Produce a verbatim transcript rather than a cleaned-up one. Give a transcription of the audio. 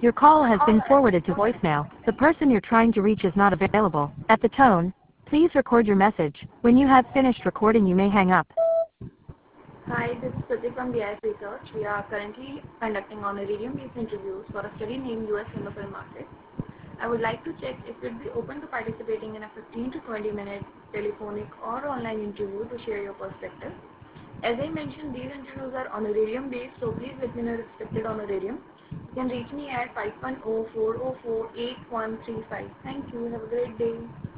Your call has been forwarded to voicemail. The person you're trying to reach is not available. At the tone, please record your message. When you have finished recording, you may hang up. Hi, this is Pratik from B I S Research. We are currently conducting honorarium-based interviews for a study named U S Film Market. I would like to check if you'd be open to participating in a fifteen to twenty minute telephonic or online interview to share your perspective. As I mentioned, these interviews are honorarium-based, so please let me know your expected honorarium. You can reach me at five one zero, four zero four, eight one three five. Thank you. Have a great day.